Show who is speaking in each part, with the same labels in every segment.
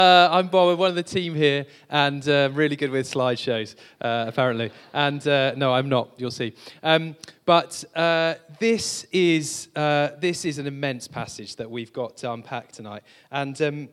Speaker 1: I'm Bob, I'm one of the team here, and really good with slideshows, apparently. And no, I'm not. You'll see. But this is an immense passage that we've got to unpack tonight. And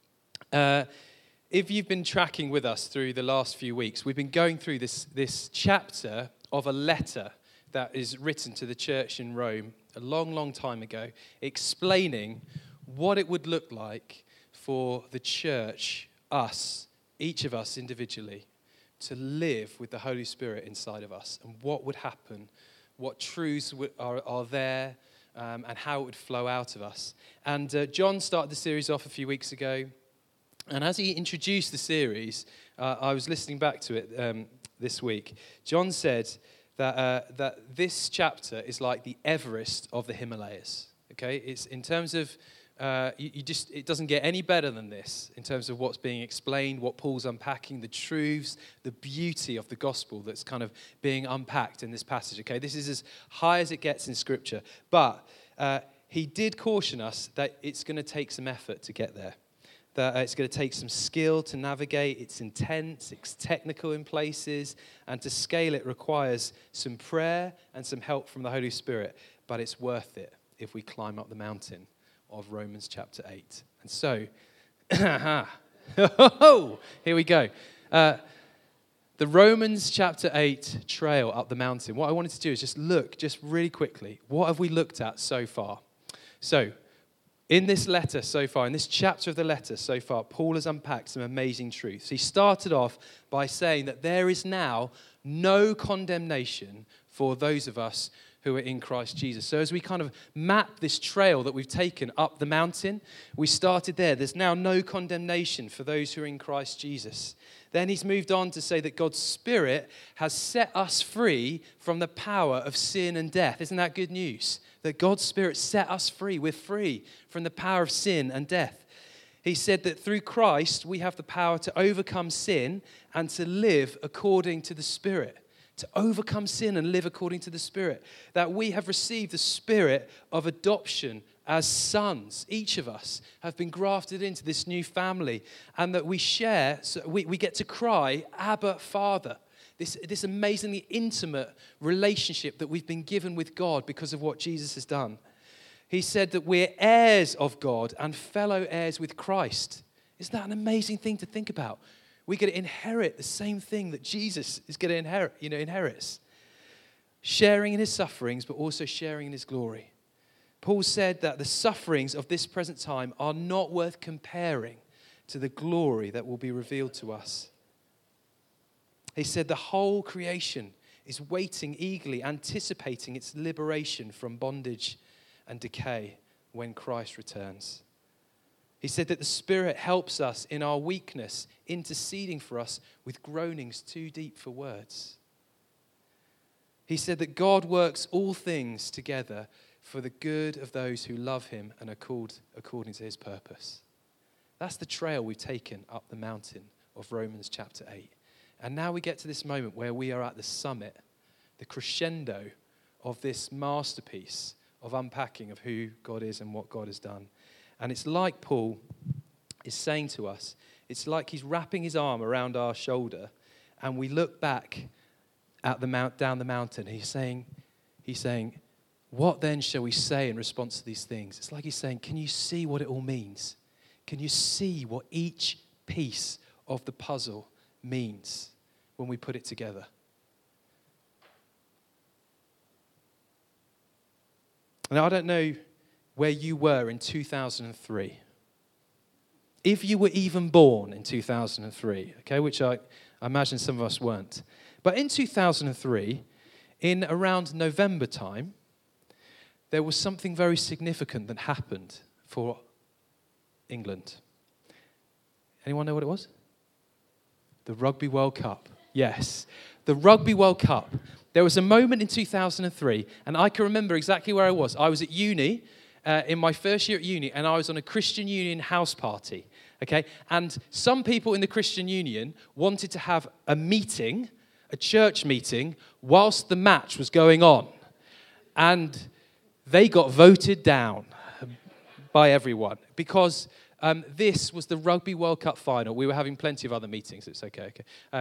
Speaker 1: if you've been tracking with us through the last few weeks, we've been going through this chapter of a letter that is written to the church in Rome a long, long time ago, explaining what it would look like for the church, us, each of us individually, to live with the Holy Spirit inside of us, and what would happen, what truths are there, and how it would flow out of us. And John started the series off a few weeks ago, and as he introduced the series, I was listening back to it this week. John said that this chapter is like the Everest of the Himalayas. Okay, it's in terms of it doesn't get any better than this in terms of what's being explained, what Paul's unpacking, the truths, the beauty of the gospel that's kind of being unpacked in this passage. Okay, this is as high as it gets in Scripture, but he did caution us that it's going to take some effort to get there. That it's going to take some skill to navigate. It's intense, it's technical in places, and to scale it requires some prayer and some help from the Holy Spirit, but it's worth it if we climb up the mountain of Romans chapter 8. And so, here we go. The Romans chapter 8 trail up the mountain. What I wanted to do is just look, just really quickly, what have we looked at so far? So, in this letter so far, in this chapter of the letter so far, Paul has unpacked some amazing truths. He started off by saying that there is now no condemnation for those of us who are in Christ Jesus. So as we kind of map this trail that we've taken up the mountain, we started there. There's now no condemnation for those who are in Christ Jesus. Then he's moved on to say that God's Spirit has set us free from the power of sin and death. Isn't that good news? That God's Spirit set us free. We're free from the power of sin and death. He said that through Christ, we have the power to overcome sin and to live according to the Spirit. To overcome sin and live according to the Spirit. That we have received the Spirit of adoption as sons. Each of us have been grafted into this new family, and that we share, so we get to cry, Abba, Father. This amazingly intimate relationship that we've been given with God because of what Jesus has done. He said that we're heirs of God and fellow heirs with Christ. Isn't that an amazing thing to think about? We get to inherit the same thing that Jesus is going to inherits. Sharing in his sufferings, but also sharing in his glory. Paul said that the sufferings of this present time are not worth comparing to the glory that will be revealed to us. He said the whole creation is waiting eagerly, anticipating its liberation from bondage and decay when Christ returns. He said that the Spirit helps us in our weakness, interceding for us with groanings too deep for words. He said that God works all things together for the good of those who love him and are called according to his purpose. That's the trail we've taken up the mountain of Romans chapter 8. And now we get to this moment where we are at the summit, the crescendo of this masterpiece of unpacking of who God is and what God has done. And it's like Paul is saying to us, it's like he's wrapping his arm around our shoulder, and we look back at down the mountain. He's saying, what then shall we say in response to these things? It's like he's saying, can you see what it all means? Can you see what each piece of the puzzle means when we put it together? Now, I don't know where you were in 2003. If you were even born in 2003, okay, which I imagine some of us weren't. But in 2003, in around November time, there was something very significant that happened for England. Anyone know what it was? The Rugby World Cup. Yes, the Rugby World Cup. There was a moment in 2003, and I can remember exactly where I was. I was at uni, in my first year at uni, and I was on a Christian Union house party, okay? And some people in the Christian Union wanted to have a meeting, a church meeting, whilst the match was going on. And they got voted down by everyone because This was the Rugby World Cup final. We were having plenty of other meetings. It's okay.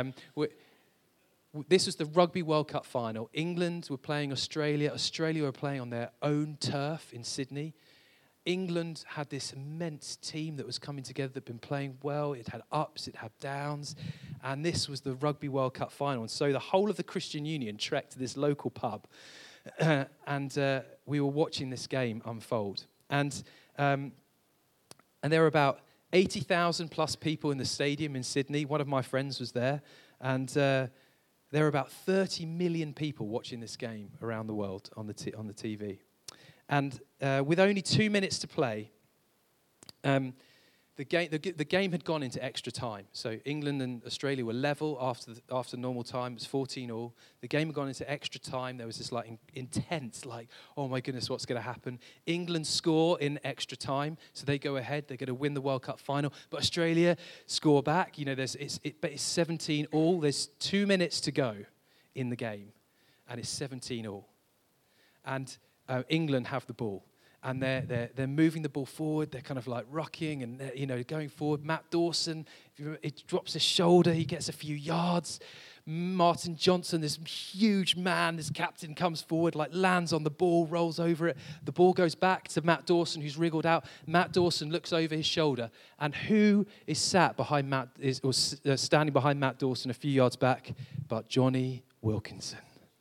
Speaker 1: This was the Rugby World Cup final. England were playing Australia. Australia were playing on their own turf in Sydney. England had this immense team that was coming together, that had been playing well. It had ups, it had downs. And this was the Rugby World Cup final. And so the whole of the Christian Union trekked to this local pub. And we were watching this game unfold. And there were about 80,000 plus people in the stadium in Sydney. One of my friends was there. And there were about 30 million people watching this game around the world on the TV. And with only 2 minutes to play, the game had gone into extra time. So England and Australia were level after normal time. It was 14-all. The game had gone into extra time. There was this intense, oh my goodness, what's going to happen? England score in extra time, so they go ahead. They're going to win the World Cup final. But Australia score back. You know, it's 17-all. There's 2 minutes to go in the game, and it's 17-all. And England have the ball, and they're moving the ball forward. They're kind of rocking and going forward. Matt Dawson, it drops his shoulder. He gets a few yards. Martin Johnson, this huge man, this captain, comes forward, lands on the ball, rolls over it. The ball goes back to Matt Dawson, who's wriggled out. Matt Dawson looks over his shoulder, and who is standing behind Matt Dawson a few yards back, but Jonny Wilkinson.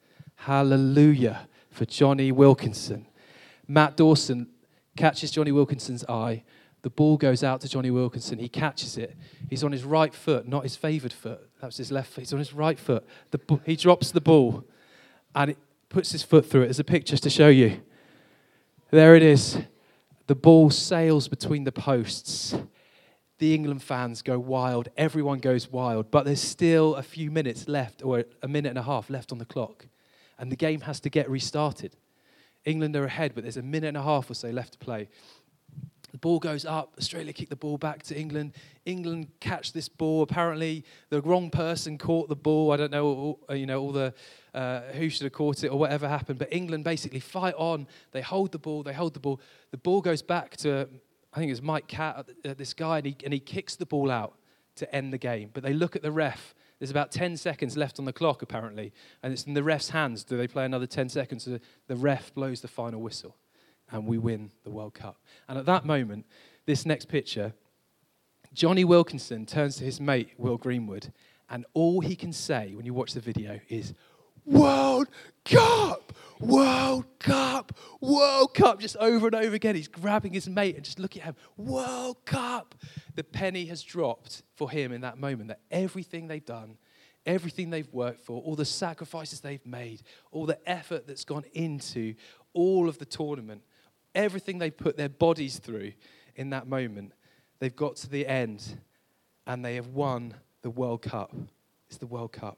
Speaker 1: Hallelujah for Jonny Wilkinson. Matt Dawson catches Jonny Wilkinson's eye. The ball goes out to Jonny Wilkinson. He catches it. He's on his right foot, not his favoured foot. That was his left foot. He's on his right foot. He drops the ball, and it puts his foot through it. There's a picture to show you. There it is. The ball sails between the posts. The England fans go wild. Everyone goes wild. But there's still a few minutes left, or a minute and a half left on the clock. And the game has to get restarted. England are ahead, but there's a minute and a half or so left to play. The ball goes up. Australia kick the ball back to England. England catch this ball. Apparently, the wrong person caught the ball. I don't know, all the who should have caught it or whatever happened. But England basically fight on. They hold the ball. The ball goes back to, I think it was Mike Catt, this guy, and he kicks the ball out to end the game. But they look at the ref. There's about 10 seconds left on the clock, apparently, and it's in the ref's hands. Do they play another 10 seconds? So the ref blows the final whistle, and we win the World Cup. And at that moment, this next picture, Jonny Wilkinson turns to his mate, Will Greenwood, and all he can say when you watch the video is, "World Cup! World Cup! World Cup!" Just over and over again. He's grabbing his mate and just looking at him. World Cup! The penny has dropped for him in that moment, that everything they've done, everything they've worked for, all the sacrifices they've made, all the effort that's gone into all of the tournament, everything they've put their bodies through in that moment, they've got to the end and they have won the World Cup. It's the World Cup.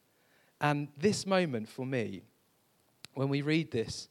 Speaker 1: And this moment for me, when we read this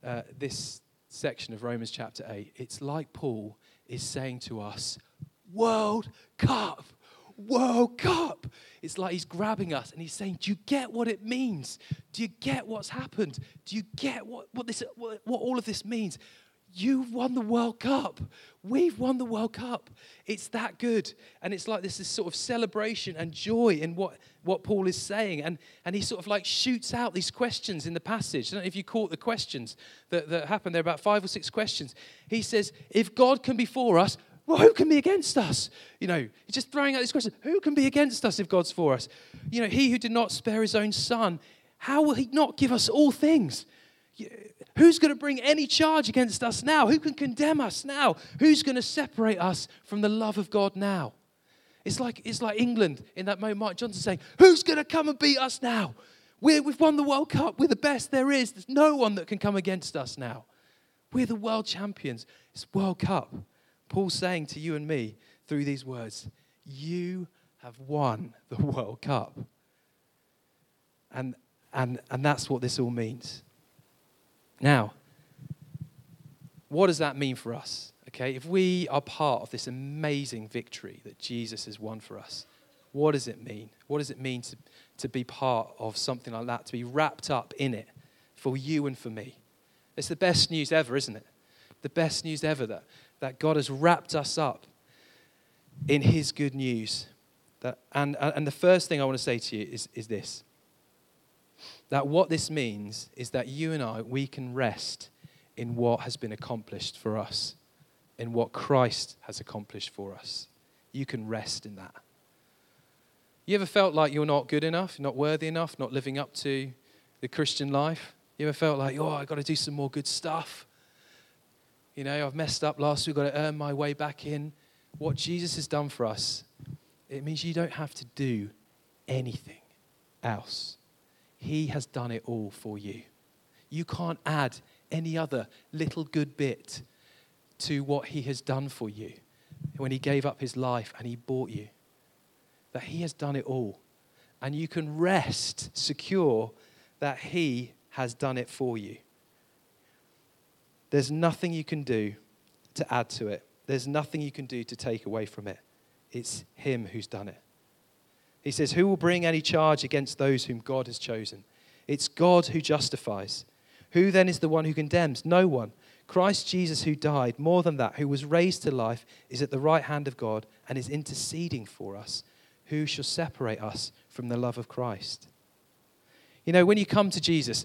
Speaker 1: section of Romans chapter 8, it's like Paul is saying to us, World Cup, World Cup. It's like he's grabbing us and he's saying, do you get what it means? Do you get what's happened? Do you get what all of this means? You've won the World Cup. We've won the World Cup. It's that good. And it's like this sort of celebration and joy in what Paul is saying. And he sort of shoots out these questions in the passage. I don't know if you caught the questions that happened. There are about 5 or 6 questions. He says, if God can be for us, well, who can be against us? He's just throwing out this question. Who can be against us if God's for us? He who did not spare his own son, how will he not give us all things? Who's going to bring any charge against us now? Who can condemn us now? Who's going to separate us from the love of God now? It's like England in that moment. Mark Johnson saying, who's going to come and beat us now? We've won the World Cup. We're the best there is. There's no one that can come against us now. We're the world champions. It's World Cup. Paul's saying to you and me through these words, you have won the World Cup. And that's what this all means. Now, what does that mean for us? Okay, if we are part of this amazing victory that Jesus has won for us, what does it mean? What does it mean to be part of something like that, to be wrapped up in it for you and for me? It's the best news ever, isn't it? The best news ever that God has wrapped us up. in his good news. And the first thing I want to say to you is this. That what this means is that you and I, we can rest in what has been accomplished for us, in what Christ has accomplished for us. You can rest in that. You ever felt like you're not good enough, not worthy enough, not living up to the Christian life? You ever felt like, I've got to do some more good stuff? You know, I've messed up last week, I've got to earn my way back in. What Jesus has done for us, it means you don't have to do anything else. He has done it all for you. You can't add any other little good bit to what he has done for you when he gave up his life and he bought you. That he has done it all. And you can rest secure that he has done it for you. There's nothing you can do to add to it. There's nothing you can do to take away from it. It's him who's done it. He says, who will bring any charge against those whom God has chosen? It's God who justifies. Who then is the one who condemns? No one. Christ Jesus, who died, more than that, who was raised to life, is at the right hand of God and is interceding for us. Who shall separate us from the love of Christ? You know, when you come to Jesus,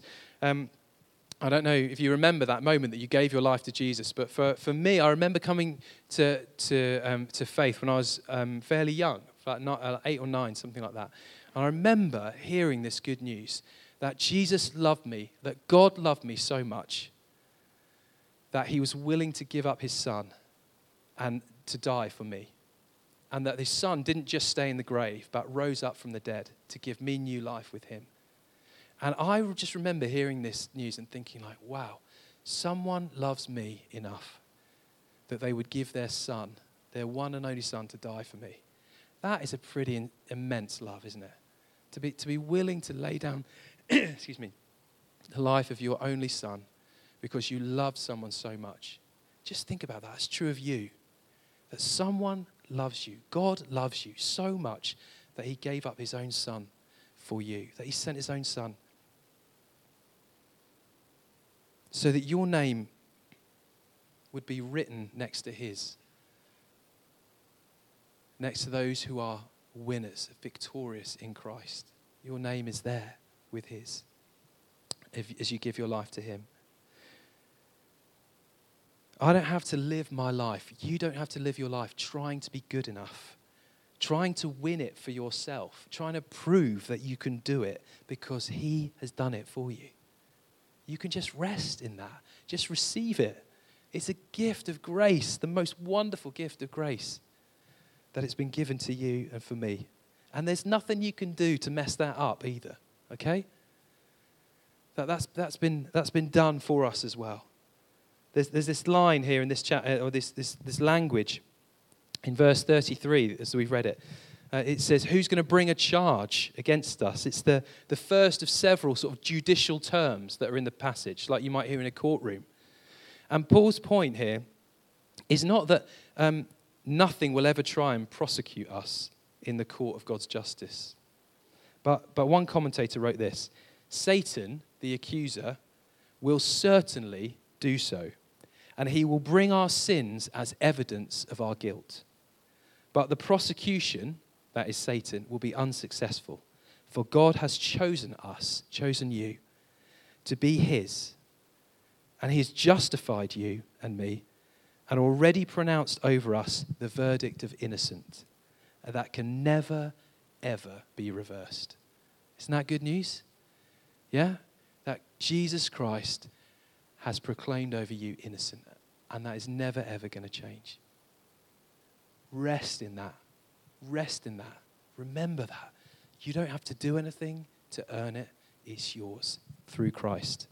Speaker 1: I don't know if you remember that moment that you gave your life to Jesus, but for me, I remember coming to faith when I was fairly young, like 8 or 9, something like that. And I remember hearing this good news that Jesus loved me, that God loved me so much that he was willing to give up his son and to die for me. And that his son didn't just stay in the grave, but rose up from the dead to give me new life with him. And I just remember hearing this news and thinking like, wow, someone loves me enough that they would give their son, their one and only son, to die for me. That is a pretty immense love, isn't it? To be willing to lay down, excuse me, the life of your only son because you love someone so much. Just think about that. It's true of you. That someone loves you. God loves you so much that he gave up his own son for you. That he sent his own son so that your name would be written next to his. Next to those who are winners, victorious in Christ. Your name is there with his as you give your life to him. I don't have to live my life. You don't have to live your life trying to be good enough, trying to win it for yourself, trying to prove that you can do it because he has done it for you. You can just rest in that. Just receive it. It's a gift of grace, the most wonderful gift of grace that it's been given to you and for me. And there's nothing you can do to mess that up either, okay? That's been done for us as well. There's this line here in this chat, or this language in verse 33 as we've read it. It says, who's going to bring a charge against us? It's the first of several sort of judicial terms that are in the passage, like you might hear in a courtroom. And Paul's point here is not that nothing will ever try and prosecute us in the court of God's justice. But one commentator wrote this: Satan, the accuser, will certainly do so, and he will bring our sins as evidence of our guilt. But the prosecution, that is Satan, will be unsuccessful, for God has chosen us, chosen you, to be his, and he has justified you and me, and already pronounced over us the verdict of innocent, and that can never, ever be reversed. Isn't that good news? Yeah? That Jesus Christ has proclaimed over you innocent, and that is never, ever going to change. Rest in that. Rest in that. Remember that. You don't have to do anything to earn it. It's yours through Christ.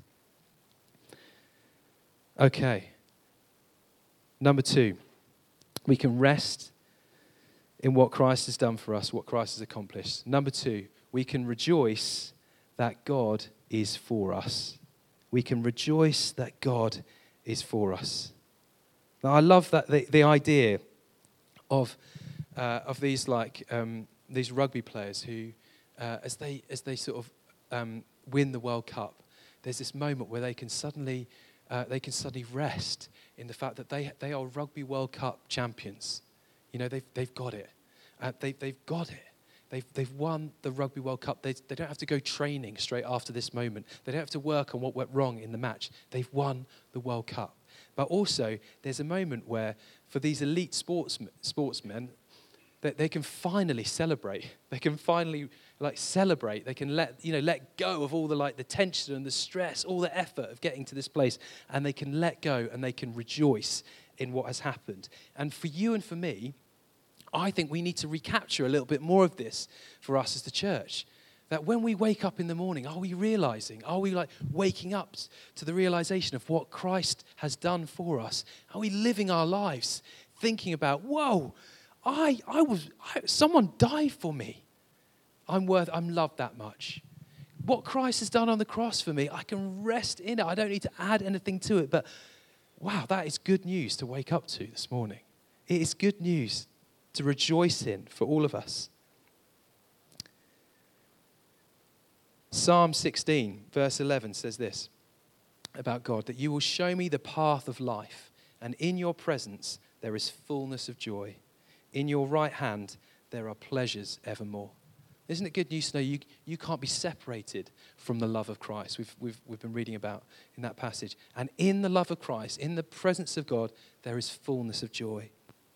Speaker 1: Okay. Number 2, we can rest in what Christ has done for us, what Christ has accomplished. Number 2, we can rejoice that God is for us. We can rejoice that God is for us. Now, I love that the idea of these these rugby players who, as they sort of win the World Cup, there's this moment where they can suddenly rest in the fact that they are Rugby World Cup champions. They've got it. They've got it. They've won the Rugby World Cup. They don't have to go training straight after this moment. They don't have to work on what went wrong in the match. They've won the World Cup. But also, there's a moment where, for these elite sportsmen, that they can finally celebrate. They can finally celebrate. They can let go of all the tension and the stress, all the effort of getting to this place, and they can let go and they can rejoice in what has happened. And for you and for me, I think we need to recapture a little bit more of this for us as the church. That when we wake up in the morning, are we waking up to the realization of what Christ has done for us? Are we living our lives thinking about, whoa, someone died for me. I'm loved that much. What Christ has done on the cross for me, I can rest in it. I don't need to add anything to it. But wow, that is good news to wake up to this morning. It is good news to rejoice in for all of us. Psalm 16, verse 11 says this about God, that you will show me the path of life, and in your presence there is fullness of joy. In your right hand there are pleasures evermore. Isn't it good news to know you can't be separated from the love of Christ? We've been reading about in that passage. And in the love of Christ, in the presence of God, there is fullness of joy.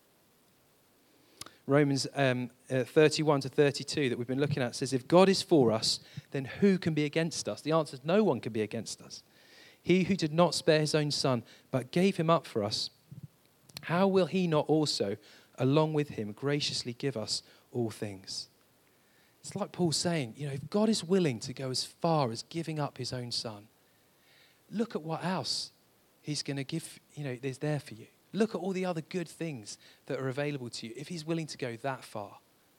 Speaker 1: Romans 31 to 32 that we've been looking at says, if God is for us, then who can be against us? The answer is no one can be against us. He who did not spare his own son, but gave him up for us, how will he not also, along with him, graciously give us all things? It's like Paul saying, if God is willing to go as far as giving up his own son, look at what else he's going to give, there's there for you. Look at all the other good things that are available to you if he's willing to go that far.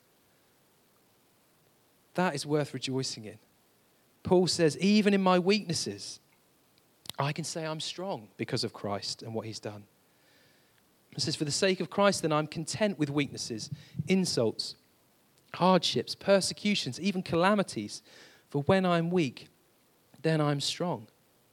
Speaker 1: That is worth rejoicing in. Paul says, even in my weaknesses, I can say I'm strong because of Christ and what he's done. He says, for the sake of Christ, then I'm content with weaknesses, insults, hardships, persecutions, even calamities. For when I'm weak, then I'm strong.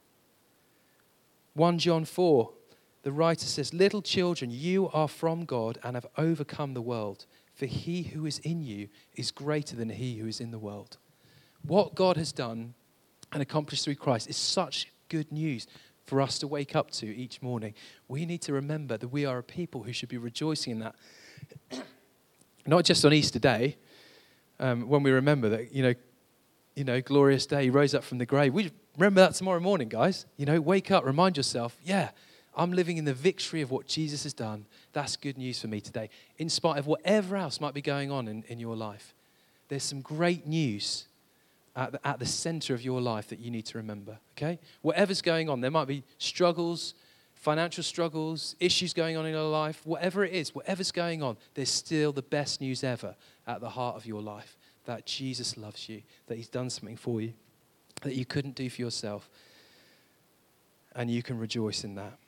Speaker 1: 1 John 4, the writer says, little children, you are from God and have overcome the world. For he who is in you is greater than he who is in the world. What God has done and accomplished through Christ is such good news for us to wake up to each morning. We need to remember that we are a people who should be rejoicing in that. Not just on Easter Day, when we remember that, glorious day, he rose up from the grave. We remember that tomorrow morning, guys. Wake up, remind yourself, I'm living in the victory of what Jesus has done. That's good news for me today. In spite of whatever else might be going on in your life, there's some great news at the center of your life that you need to remember, okay? Whatever's going on, there might be struggles, financial struggles, issues going on in your life, whatever it is, whatever's going on, there's still the best news ever at the heart of your life, that Jesus loves you, that he's done something for you that you couldn't do for yourself, and you can rejoice in that.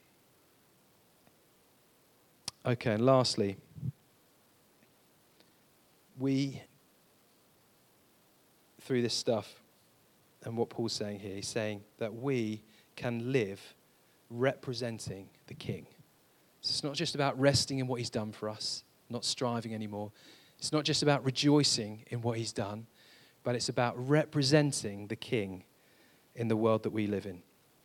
Speaker 1: Okay, and lastly, we, through this stuff and what Paul's saying here, he's saying that we can live representing the King. So it's not just about resting in what he's done for us, not striving anymore. It's not just about rejoicing in what he's done, but it's about representing the King in the world that we live in.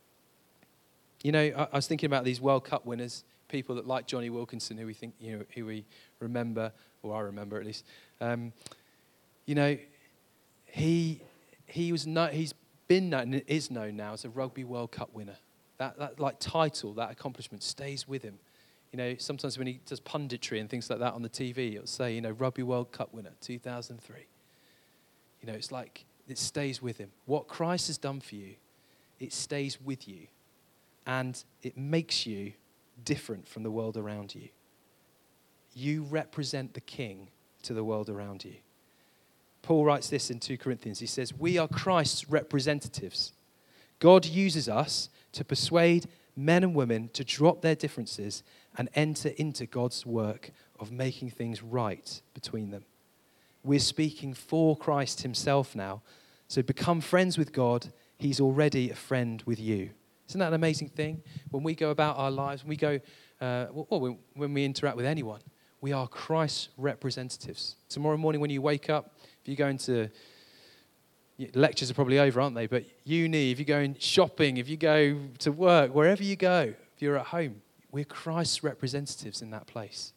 Speaker 1: I was thinking about these World Cup winners, people that like Johnny Wilkinson, who we think, who we remember, or I remember at least. He's been known and is known now as a Rugby World Cup winner. That title, that accomplishment stays with him. Sometimes when he does punditry and things like that on the TV, it'll say, Rugby World Cup winner, 2003. It's like it stays with him. What Christ has done for you, it stays with you. And it makes you different from the world around you. You represent the King to the world around you. Paul writes this in 2 Corinthians. He says, we are Christ's representatives. God uses us to persuade men and women to drop their differences and enter into God's work of making things right between them. We're speaking for Christ himself now. So become friends with God. He's already a friend with you. Isn't that an amazing thing? When we go about our lives, when we interact with anyone, We are Christ's representatives. Tomorrow morning when you wake up, if you go into, lectures are probably over, aren't they? But uni, if you go in shopping, if you go to work, wherever you go, if you're at home, we're Christ's representatives in that place.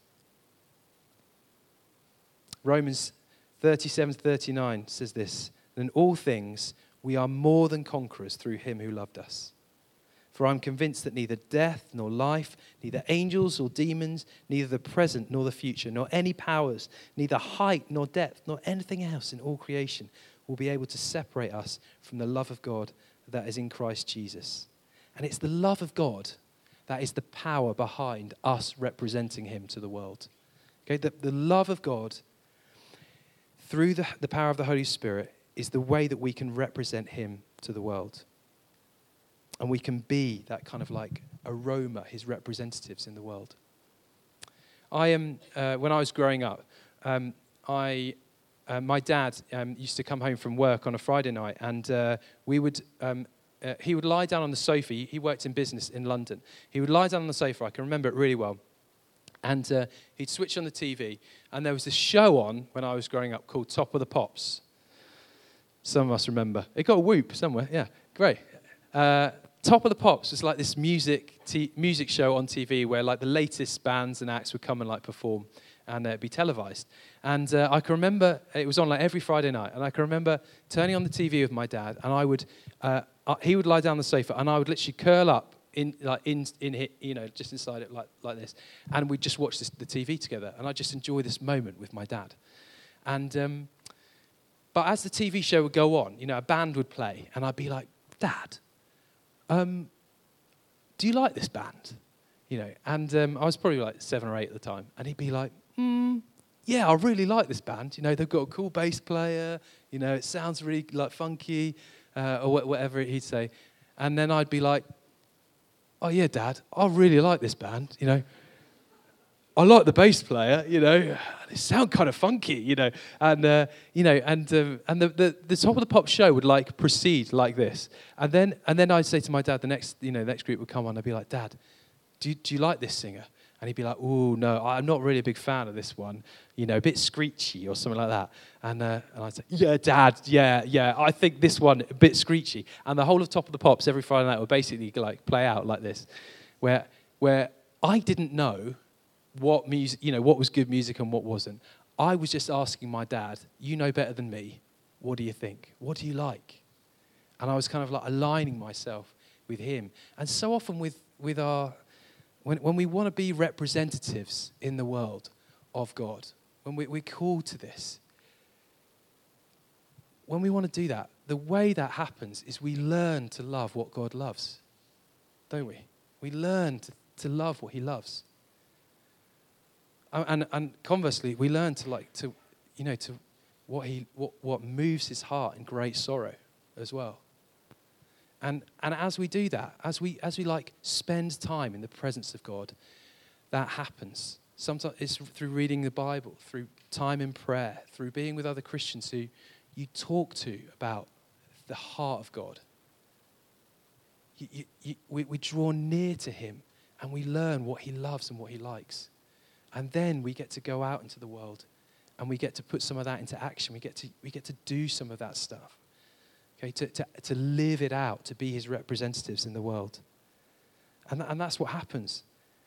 Speaker 1: Romans 37-39 says this, in all things we are more than conquerors through him who loved us. For I'm convinced that neither death nor life, neither angels or demons, neither the present nor the future, nor any powers, neither height nor depth, nor anything else in all creation will be able to separate us from the love of God that is in Christ Jesus. And it's the love of God that is the power behind us representing him to the world. Okay, the love of God through the power of the Holy Spirit is the way that we can represent him to the world. And we can be that kind of like aroma, his representatives in the world. When I was growing up, my dad used to come home from work on a Friday night, and he would lie down on the sofa. He worked in business in London. He would lie down on the sofa. I can remember it really well. And he'd switch on the TV, and there was this show on when I was growing up called Top of the Pops. Some of us remember. It got a whoop somewhere. Yeah, great. Top of the Pops was like this music show on TV where like the latest bands and acts would come and like perform, and it'd be televised. And I can remember it was on like every Friday night, and I can remember turning on the TV with my dad, and he would lie down on the sofa, and I would literally curl up in just inside it like this, and we'd just watch the TV together, and I just enjoy this moment with my dad. And but as the TV show would go on, a band would play, and I'd be like, Dad, do you like this band? And I was probably like 7 or 8 at the time, and he'd be like, yeah, I really like this band. They've got a cool bass player. It sounds really like funky, or whatever he'd say. And then I'd be like, oh yeah, Dad, I really like this band. I like the bass player. They sound kind of funky. And the Top of the Pop show would like proceed like this, and then I'd say to my dad, the next group would come on. I'd be like, Dad, do you like this singer? And he'd be like, oh, no, I'm not really a big fan of this one. A bit screechy or something like that. And I'd say, yeah, Dad, yeah, I think this one a bit screechy. And the whole of Top of the Pops every Friday night would basically like play out like this, where I didn't know what music, what was good music and what wasn't. I was just asking my dad, you know better than me, what do you think? What do you like? And I was kind of like aligning myself with him. And so often with our... When we want to be representatives in the world of God, when we're called to this, when we want to do that, the way that happens is we learn to love what God loves, don't we? We learn to love what he loves. And conversely, we learn to what moves his heart in great sorrow as well. And as we do that, as we like spend time in the presence of God, that happens. Sometimes it's through reading the Bible, through time in prayer, through being with other Christians who you talk to about the heart of God. We draw near to him, and we learn what he loves and what he likes. And then we get to go out into the world, and we get to put some of that into action. We get to do some of that stuff. Okay, to live it out, to be his representatives in the world. And that's what happens.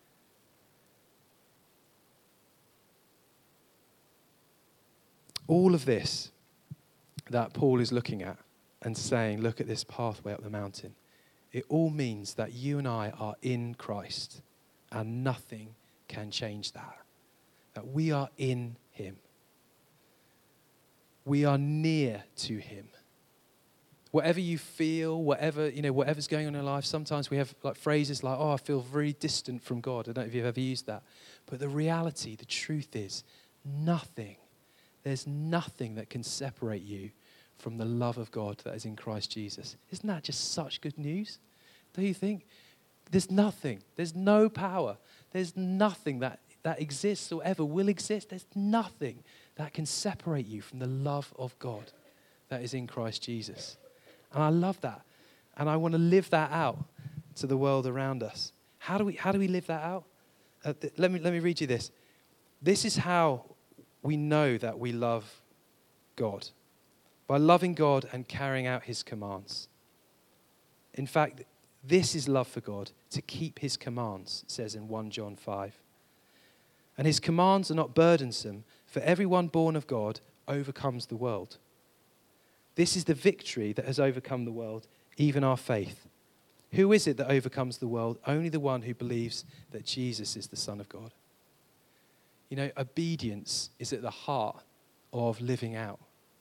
Speaker 1: All of this that Paul is looking at and saying, look at this pathway up the mountain, it all means that you and I are in Christ, and nothing can change that. That we are in him. We are near to him. Whatever you feel, whatever's going on in life, sometimes we have like phrases like, oh, I feel very distant from God. I don't know if you've ever used that. But the reality, the truth is, there's nothing that can separate you from the love of God that is in Christ Jesus. Isn't that just such good news? Don't you think? There's nothing. There's no power. There's nothing that exists or ever will exist. There's nothing that can separate you from the love of God that is in Christ Jesus. And I love that. And I want to live that out to the world around us. How do we live that out? Let me read you this. This is how we know that we love God, by loving God and carrying out his commands. In fact, this is love for God, to keep his commands, it says in 1 John 5. And his commands are not burdensome, for everyone born of God overcomes the world. This is the victory that has overcome the world, even our faith. Who is it that overcomes the world? Only the one who believes that Jesus is the Son of God. You know, obedience is at the heart of living out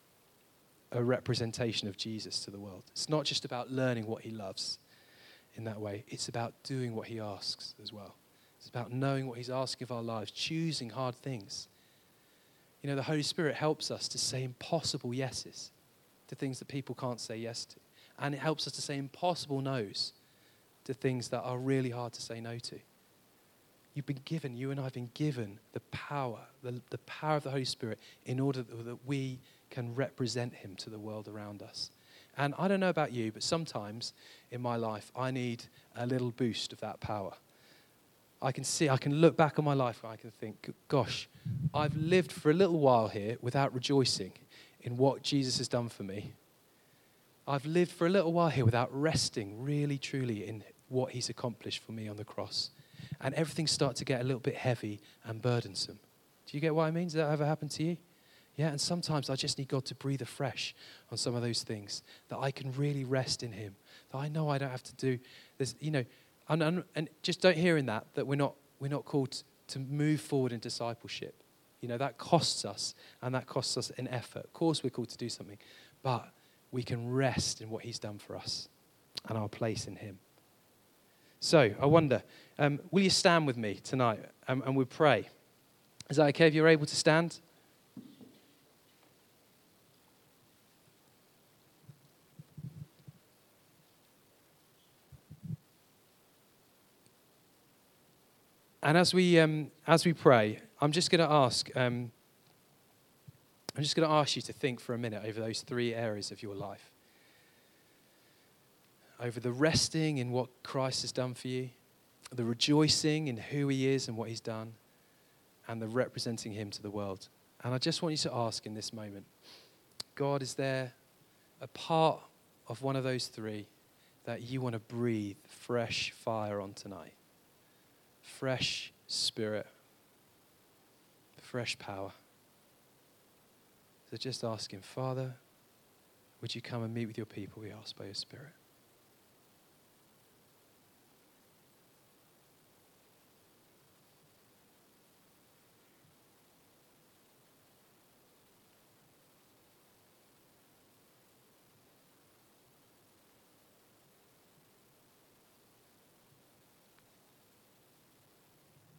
Speaker 1: a representation of Jesus to the world. It's not just about learning what he loves in that way. It's about doing what he asks as well. It's about knowing what he's asking of our lives, choosing hard things. You know, the Holy Spirit helps us to say impossible yeses to things that people can't say yes to. And it helps us to say impossible no's to things that are really hard to say no to. You and I have been given the power of the Holy Spirit in order that we can represent him to the world around us. And I don't know about you, but sometimes in my life, I need a little boost of that power. I can look back on my life and I can think, gosh, I've lived for a little while here without rejoicing in what Jesus has done for me. I've lived for a little while here without resting really, truly in what he's accomplished for me on the cross. And everything starts to get a little bit heavy and burdensome. Do you get what I mean? Does that ever happen to you? Yeah, and sometimes I just need God to breathe afresh on some of those things, that I can really rest in him, that I know I don't have to do this, you know, and just don't hear in that we're not called to move forward in discipleship. You know, that costs us, and that costs us an effort. Of course we're called to do something, but we can rest in what he's done for us and our place in him. So I wonder, will you stand with me tonight and we'll pray? Is that okay if you're able to stand? And as we pray, I'm just going to ask you to think for a minute over those three areas of your life. Over the resting in what Christ has done for you, the rejoicing in who he is and what he's done, and the representing him to the world. And I just want you to ask in this moment, God, is there a part of one of those three that you want to breathe fresh fire on tonight? Fresh spirit, fresh power. So just ask him, Father, would you come and meet with your people, we ask by your Spirit.